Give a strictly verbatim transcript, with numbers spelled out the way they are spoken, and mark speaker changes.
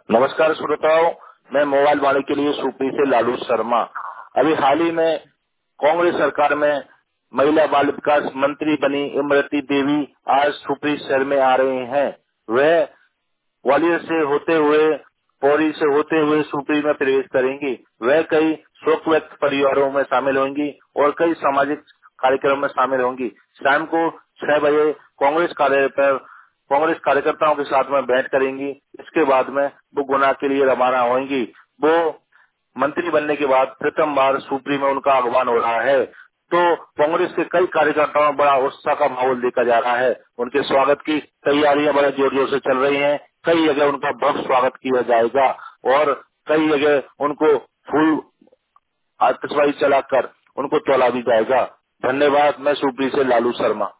Speaker 1: नमस्कार श्रोताओं, मैं मोबाइल वाणी के लिए सुपी से लालू शर्मा। अभी हाल ही में कांग्रेस सरकार में महिला बाल विकास मंत्री बनी इमरती देवी आज सुपी शहर में आ रहे हैं। वह ग्वालियर से होते हुए पौड़ी से होते हुए सुपी में प्रवेश करेंगी। वह कई शोकव्यक्त परिवारों में शामिल होंगी और कई सामाजिक कार्यक्रम में शामिल होंगी। शाम को छह बजे कांग्रेस कार्यालय पर कांग्रेस कार्यकर्ताओं के साथ में भेंट करेंगी। इसके बाद में वो गुना के लिए रवाना होंगी। वो मंत्री बनने के बाद प्रथम बार सुपरी में उनका आगमन हो रहा है, तो कांग्रेस के कई कार्यकर्ताओं में बड़ा उत्साह का माहौल देखा जा रहा है। उनके स्वागत की तैयारियां बड़े जोर जोर से चल रही हैं। कई जगह उनका भव्य स्वागत किया जाएगा और कई जगह उनको फूल आतिशबाजी चलाकर उनको तोला भी जाएगा। धन्यवाद। मैं सुपरी से लालू शर्मा।